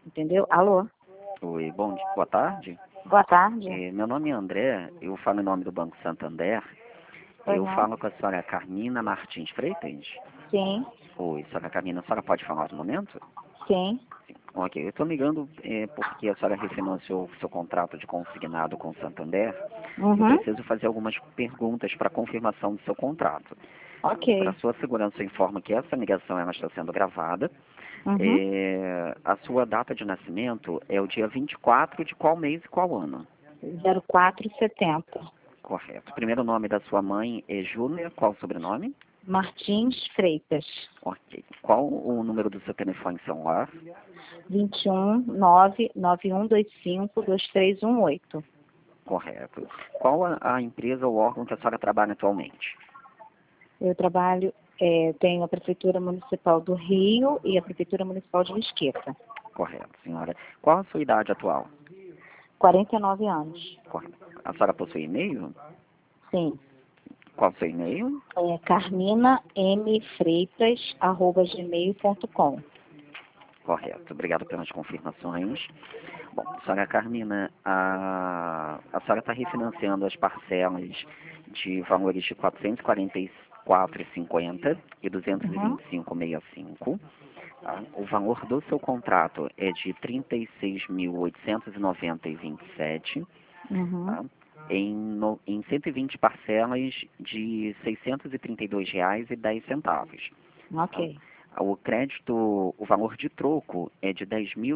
entendeu? Alô? Oi, bom dia, boa tarde. Boa tarde. Meu nome é André, eu falo em nome do Banco Santander. Eu Uhum. falo com a senhora Carmina Martins Freitas. Sim, Oi, senhora Carmina, a senhora pode falar no momento? sim. Ok, eu estou ligando porque a senhora refinanciou o seu contrato de consignado com o Santander. Eu Uhum. preciso fazer algumas perguntas para confirmação do seu contrato. Para Ok. sua segurança, eu informo que essa ligação ela está sendo gravada. Uhum. A sua data de nascimento é o dia 24 de qual mês e qual ano? 0470. Correto. O primeiro nome da sua mãe é Júlia, qual o sobrenome? Martins Freitas. Ok. Qual o número do seu telefone celular? 21 99125 2318. Correto. Qual a empresa ou órgão que a senhora trabalha atualmente? Eu trabalho, tenho a Prefeitura Municipal do Rio e a Prefeitura Municipal de Mesquita. Correto, senhora. Qual a sua idade atual? 49 anos. Correto. A senhora possui e-mail? Sim. Qual o seu e-mail? carminamfreitas@gmail.com. Correto. Obrigado pelas confirmações. Bom, senhora Carmina, a senhora está refinanciando as parcelas de valores de 444,50 e Uhum. 225,65. Tá? O valor do seu contrato é de 36.890,27, Uhum. tá? Em 120 parcelas de R$ 632,10. Tá? Ok. O crédito, o valor de troco é de R$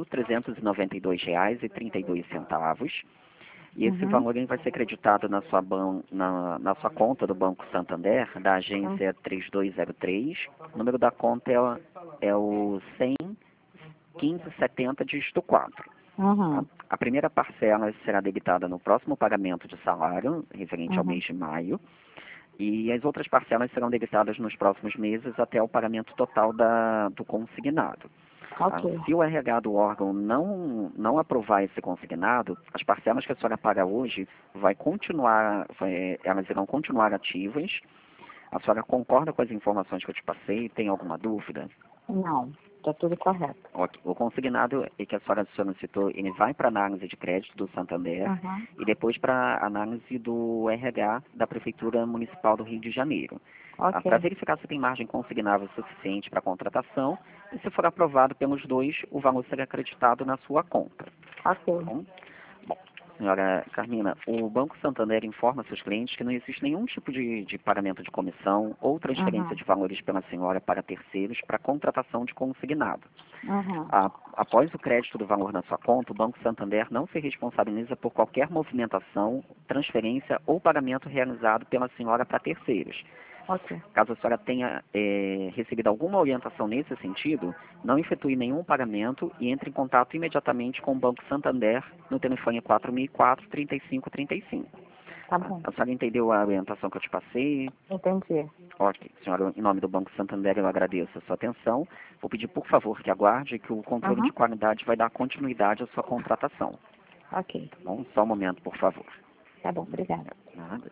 10.392,32. E esse Uhum. valor ele vai ser creditado na sua conta do Banco Santander, da agência 3203. O número da conta é o 100 1570 dígito 4. Tá? Uhum. A primeira parcela será debitada no próximo pagamento de salário, referente ao Uhum. mês de maio, e as outras parcelas serão debitadas nos próximos meses até o pagamento total do consignado. Tá? Ok. Se o RH do órgão não aprovar esse consignado, as parcelas que a senhora paga hoje elas irão continuar ativas. A senhora concorda com as informações que eu te passei? Tem alguma dúvida? Não, está tudo correto. Ok. O consignado que a senhora solicitou, ele vai para análise de crédito do Santander Uhum. e depois para análise do RH da Prefeitura Municipal do Rio de Janeiro. Tá? Ok. Para verificar se tem margem consignável suficiente para a contratação e se for aprovado pelos dois, o valor será acreditado na sua conta. Tá Ok. bom? Bom, senhora Carmina, o Banco Santander informa seus clientes que não existe nenhum tipo de pagamento de comissão ou transferência Uhum. de valores pela senhora para terceiros para contratação de consignado. Uhum. Após o crédito do valor na sua conta, o Banco Santander não se responsabiliza por qualquer movimentação, transferência ou pagamento realizado pela senhora para terceiros. Ok. Caso a senhora tenha recebido alguma orientação nesse sentido, não efetue nenhum pagamento e entre em contato imediatamente com o Banco Santander no telefone 4004-3535. Tá bom. A senhora entendeu a orientação que eu te passei? Entendi. Ok, senhora, em nome do Banco Santander eu agradeço a sua atenção. Vou pedir, por favor, que aguarde que o controle Uhum. de qualidade vai dar continuidade à sua contratação. Ok. Tá bom? Só um momento, por favor. Tá bom, obrigada. Nada.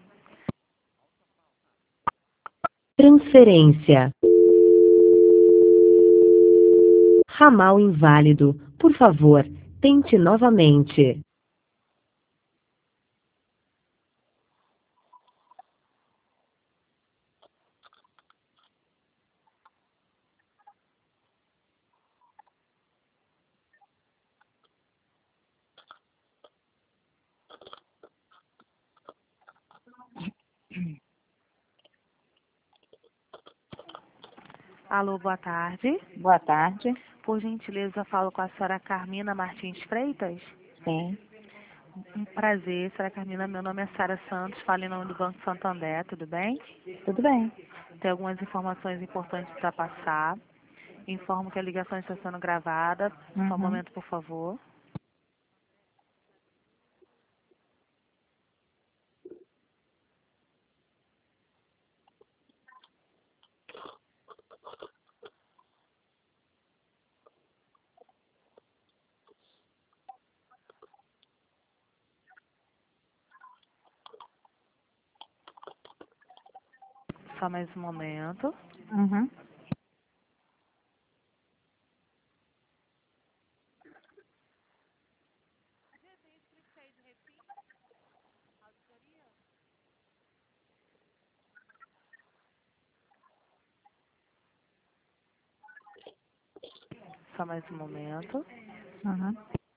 Transferência. Ramal inválido. Por favor, tente novamente. Alô, boa tarde. Boa tarde. Por gentileza, falo com a senhora Carmina Martins Freitas. Sim. Um prazer, senhora Carmina. Meu nome é Sara Santos, falo em nome do Banco Santander, tudo bem? Tudo bem. Tem algumas informações importantes para passar. Informo que a ligação está sendo gravada. Só um Uhum. momento, por favor. Só mais um momento. Uhum. só mais um momento. Uhum.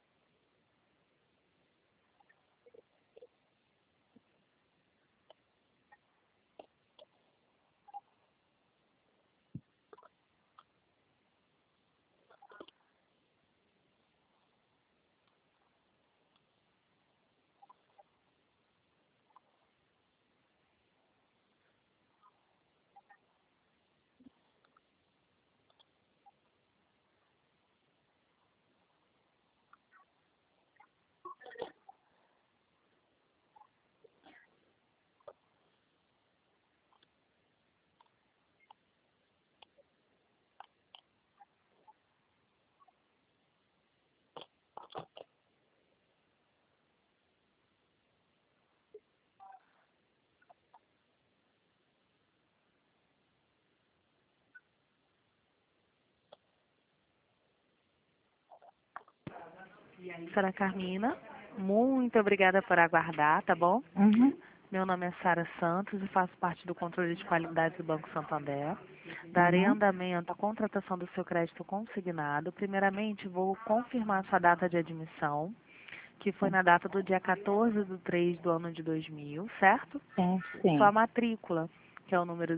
Senhora Carmina, muito obrigada por aguardar, tá bom? Uhum. Meu nome é Sara Santos e faço parte do controle de qualidade do Banco Santander. Darei andamento à contratação do seu crédito consignado. Primeiramente, vou confirmar sua data de admissão, que foi na data do dia 14/3 do ano de 2000, certo? Sim. Sua matrícula, que é o número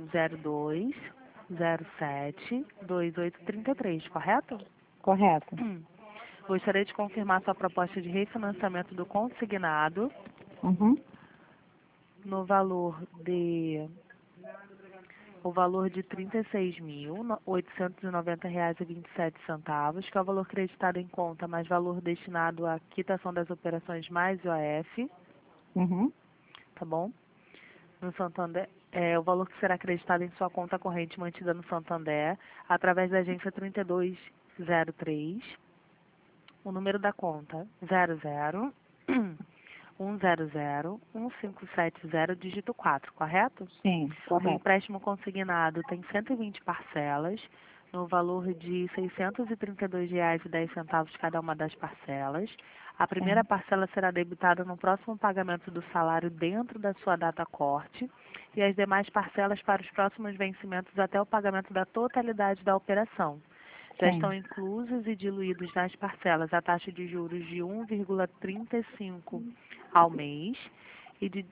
02072833, correto? Correto. Gostaria de confirmar sua proposta de refinanciamento do consignado Uhum. no valor de R$ 36.890,27, que é o valor creditado em conta, mais valor destinado à quitação das operações mais IOF, Uhum. tá bom? No Santander, o valor que será acreditado em sua conta corrente mantida no Santander, através da agência 3203, o número da conta 00 100 1570, dígito 4, correto? Sim, O correto. empréstimo consignado tem 120 parcelas, no valor de R$ 632,10 cada uma das parcelas. A primeira parcela será debitada no próximo pagamento do salário dentro da sua data corte e as demais parcelas para os próximos vencimentos até o pagamento da totalidade da operação. Já estão inclusos e diluídos nas parcelas a taxa de juros de 1,35 ao mês e de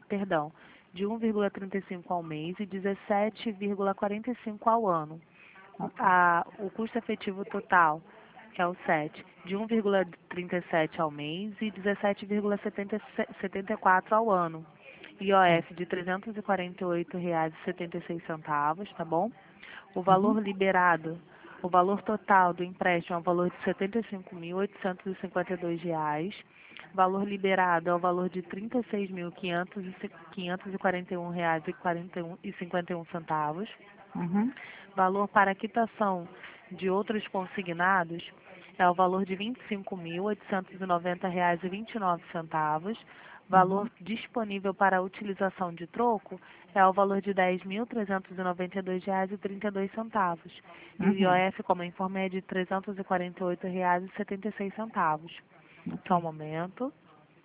1,35 ao mês e 17,45 ao ano. O custo efetivo total, que é o 7, de 1,37 ao mês e 17,74 ao ano. IOF de R$ 348,76, tá bom? O valor liberado, o valor total do empréstimo é o valor de R$ 75.852. Valor liberado é o valor de R$ 36.541,51. Uhum. Valor para quitação de outros consignados é o valor de R$ 25.890,29. Valor disponível para utilização de troco é o valor de R$ 10.392,32. E o IOF, como eu informei, é de R$ 348,76. Só um momento.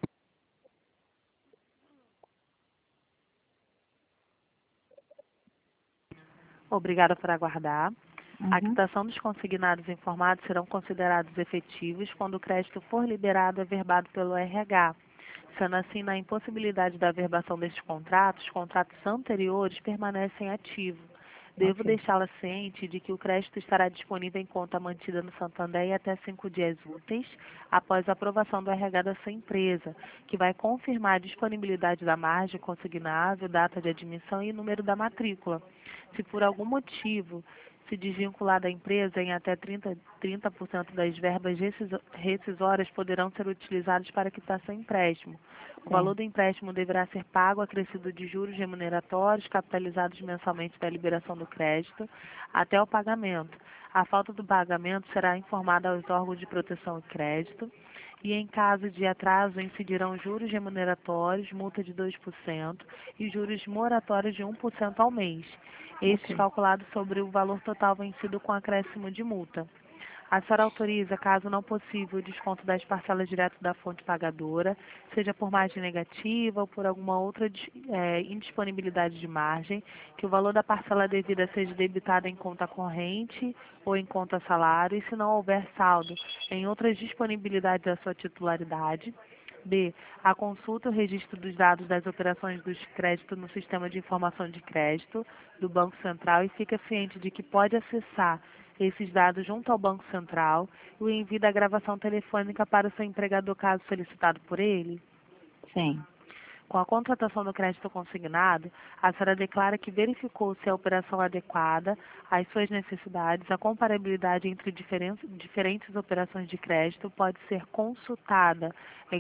Obrigada por aguardar. A quitação dos consignados informados serão considerados efetivos quando o crédito for liberado e averbado pelo RH. Sendo assim, na impossibilidade da averbação destes contratos, os contratos anteriores permanecem ativos. Devo deixá-la ciente de que o crédito estará disponível em conta mantida no Santander em até 5 dias úteis após a aprovação do RH da sua empresa, que vai confirmar a disponibilidade da margem consignável, data de admissão e número da matrícula. Se por algum motivo se desvincular da empresa, em até 30% das verbas rescisórias poderão ser utilizadas para quitar seu empréstimo. O valor do empréstimo deverá ser pago acrescido de juros remuneratórios capitalizados mensalmente da liberação do crédito até o pagamento. A falta do pagamento será informada aos órgãos de proteção e crédito e, em caso de atraso, incidirão juros remuneratórios, multa de 2% e juros moratórios de 1% ao mês. Estes calculados sobre o valor total vencido com acréscimo de multa. A senhora autoriza, caso não possível, o desconto das parcelas direto da fonte pagadora, seja por margem negativa ou por alguma outra indisponibilidade de margem, que o valor da parcela devida seja debitado em conta corrente ou em conta salário, e se não houver saldo em outras disponibilidades da sua titularidade. B. A consulta e o registro dos dados das operações dos créditos no Sistema de Informação de Crédito do Banco Central e fica ciente de que pode acessar esses dados junto ao Banco Central e o envio da gravação telefônica para o seu empregador caso solicitado por ele. Sim. Com a contratação do crédito consignado, a senhora declara que verificou se a operação adequada às suas necessidades, a comparabilidade entre diferentes operações de crédito pode ser consultada em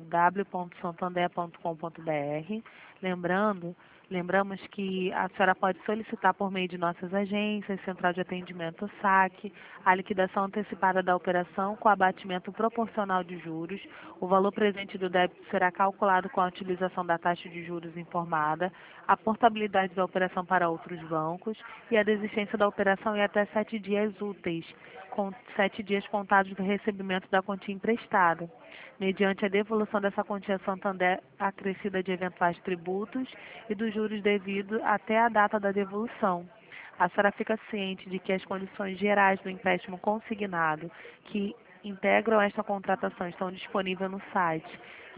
www.santander.com.br. Lembramos que a senhora pode solicitar por meio de nossas agências, Central de Atendimento SAC, a liquidação antecipada da operação com abatimento proporcional de juros. O valor presente do débito será calculado com a utilização da taxa de juros informada, a portabilidade da operação para outros bancos e a desistência da operação em até 7 dias úteis, com 7 dias contados do recebimento da quantia emprestada, mediante a devolução dessa quantia a Santander acrescida de eventuais tributos e dos juros devidos até a data da devolução. A senhora fica ciente de que as condições gerais do empréstimo consignado que integram esta contratação estão disponíveis no site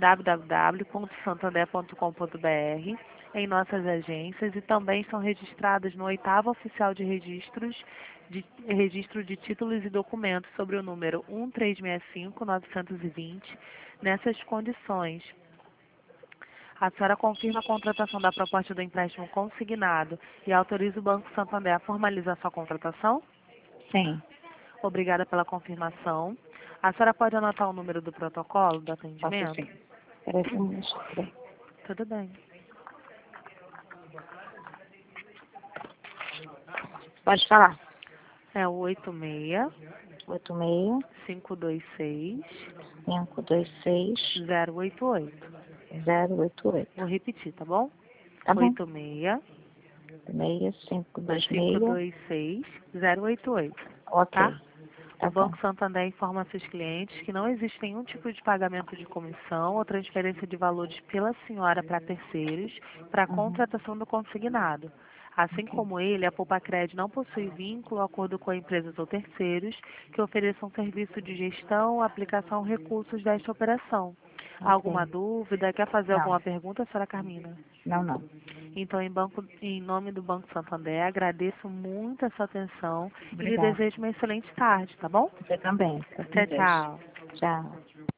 www.santander.com.br, em nossas agências, e também estão registradas no 8º Oficial de Registro de Títulos e Documentos sobre o número 1365-920. Nessas condições, a senhora confirma a contratação da proposta do empréstimo consignado e autoriza o Banco Santander a formalizar sua contratação? Sim. Obrigada pela confirmação. A senhora pode anotar o número do protocolo do atendimento? Posso sim. Espera aí, Tudo bem. Pode falar. É o 86 86 526 526 088. 088. Vou repetir, tá bom? Tá bom. 86 6526 526 088. Ok. Tá? Tá O bom. Banco Santander informa seus clientes que não existe nenhum tipo de pagamento de comissão ou transferência de valores pela senhora para terceiros para a contratação do consignado. Assim como ele, a Poupacred não possui vínculo ou acordo com empresas ou terceiros que ofereçam serviço de gestão ou aplicação recursos desta operação. Alguma dúvida? Quer fazer Não. alguma pergunta, senhora Carmina? Não. Então, em nome do Banco Santander, agradeço muito a sua atenção e lhe Obrigada. desejo uma excelente tarde, tá bom? Você também. Tchau, tchau. Tchau.